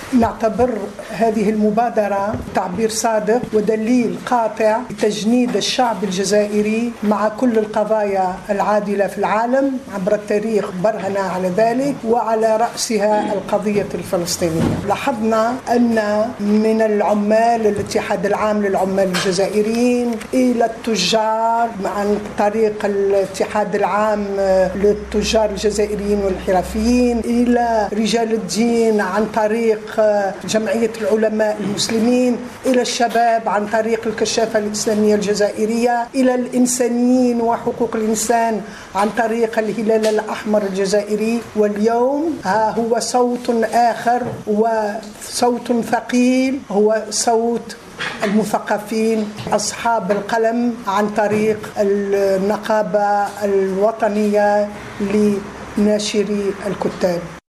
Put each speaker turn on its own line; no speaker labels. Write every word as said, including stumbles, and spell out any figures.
نعتبر هذه المبادرة تعبير صادق ودليل قاطع لتجنيد الشعب الجزائري مع كل القضايا العادلة في العالم عبر التاريخ برهن على ذلك، وعلى رأسها القضية الفلسطينية. لاحظنا أن من العمال الاتحاد العام للعمال الجزائريين إلى التجار عن طريق الاتحاد العام للتجار الجزائريين والحرفيين، إلى رجال الدين عن طريق جمعية العلماء المسلمين، إلى الشباب عن طريق الكشافة الإسلامية الجزائرية، إلى الإنسانيين وحقوق الإنسان عن طريق الهلال الأحمر الجزائري. واليوم ها هو صوت آخر وصوت ثقيل، هو صوت المثقفين أصحاب القلم عن طريق النقابة الوطنية لناشري الكتاب.